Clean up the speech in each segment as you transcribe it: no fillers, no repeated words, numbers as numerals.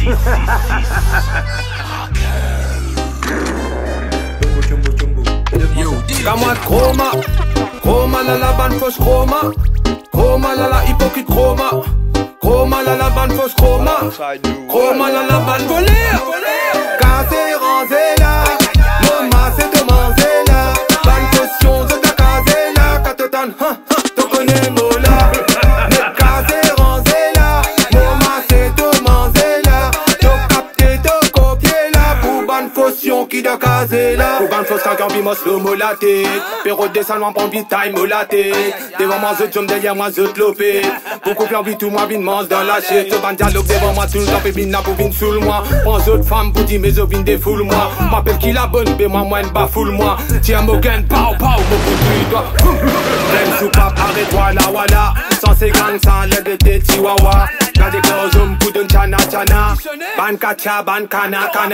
Kamwa chroma, chroma la la ban fausse chroma, chroma la la hypocrite chroma, chroma la la ban fausse chroma, chroma la la ban volée. Casé ranzela, mama c'est de manzela, ban potion de ta casela, katotan, to connais mola. Casé ranzela, mama c'est de manzela, to capté to copier la pour ban potion qui da casela. Pour ban fausse quand vimos le molaté, pero descend en prend vite time molaté. Devant moi je jump derrière moi je lopé. Beaucoup plus envie tout moi vin mange dans la chute. Je ban dialogue devant moi tout le temps et vin pour vin sous moi. Prends autre femme pour dire mes os vin défoule moi. M'appelle qui la bonne, mais moi moine bafoule moi. Tiens mon gain, pao pao, beaucoup de toi. Même sous pape, arrête-toi la wala. Sans ces gangs, sans l'aide de tes chihuahuas. Quand des closos coup d'un chana chana. Ban kacha, ban kana kana.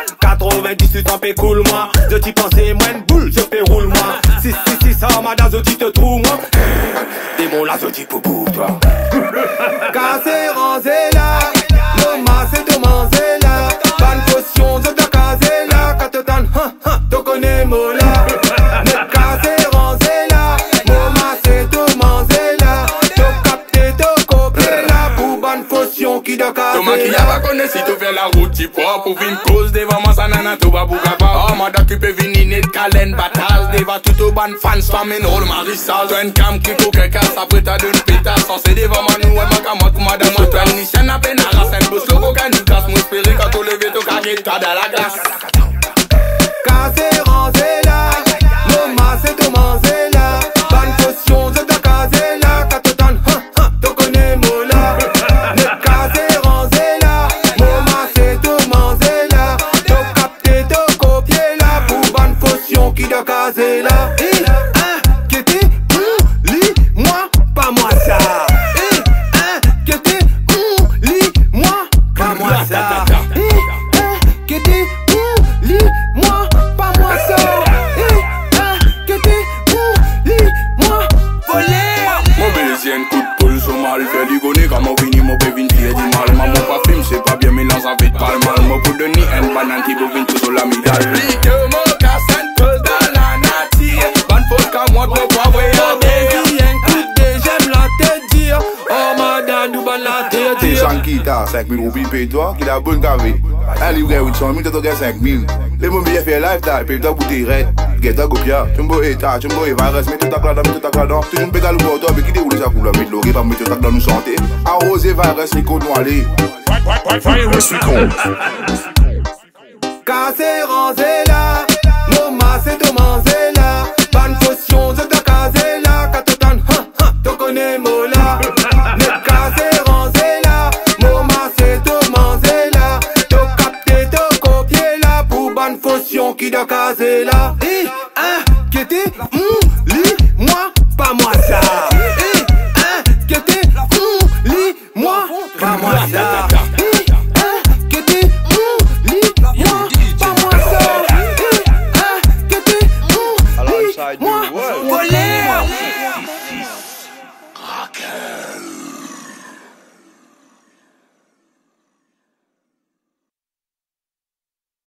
98 ans fait cool moi. Je t'y pensais, moi une boule, je fais roule moi. 6 ça madame, je t'y te trouve moi. Des bons là, je t'y poupou toi. Cassé ranzela, mama c'est de manzela. Ban potion, je te casela. Katotan, to connais mola. Cassé ranzela, mama c'est de manzela. To capté, to copier la pour ban potion qui de casela. Thomas qui a pas connu si tu fais la route, tu prends pour une cause devant moi, ça nana, tout va bouger pas. Oh, m'a d'occupé vini de calen bataille, devant tout au ban fans, femme et rôle marissage. Toi, une cam qui coque casse, après t'as d'une pétasse, censé devant moi, nous, et ma camotte, pour madame, moi, toi, une nichane à peine à race, un boss, le coca, nous casse, moi, espérer quand on lève, tout cagué, t'as de la glace. Cassé ranzela, mama c'est de manzela. Ban potion, je te casela. Katotan, to connais mola. Cassé ranzela, mama c'est de manzela. To capté, to copier la pour ban potion qui de casela. Qui était lis-moi, pas moi ça. Qui était lis-moi, pas moi ça. Qui était lis-moi, pas moi ça. Qui était lis-moi, volé. Mon bélésien, coup de poule, son mal fait du bonnet. Quand mon vini, mon bévin, qui est du mal. Maman, pas film, c'est pas bien, mais là, ça fait pas le mal. Mon coup de nid, un banane, qui bovin, tout sur la midale. Ligue, mon casse, un peu dans la nature. Ban faute, qu'à moi, pour pas voir. Un coup de j'aime la te dire. Oh, madame, nous ban la te C'est dire. sans qui t'as 5 000 roupies, paye-toi, qui l'a bonne carré. Un livret 800 000, t'as gagné 5 000. Les mots bien fait lifestyle, paye-toi pour tes raids. Guetta copia, tu m'bo état, tu m'bo virus, mets tout ta classe, mets tout ta classe dans. Tu me pètes le bord, mais qui déroule ça pour la mettre l'orée, pas mettre tout ta classe nous santé. Arroser virus, les côtes nous aller. Cassé ranzela, mama c'est de manzela. Ban potion, je te casela. Katotan, to connais mola. Cassé ranzela, mama c'est de manzela. To capté, to copier la pour ban potion qui de casela. Qui était lis-moi, pas moi ça.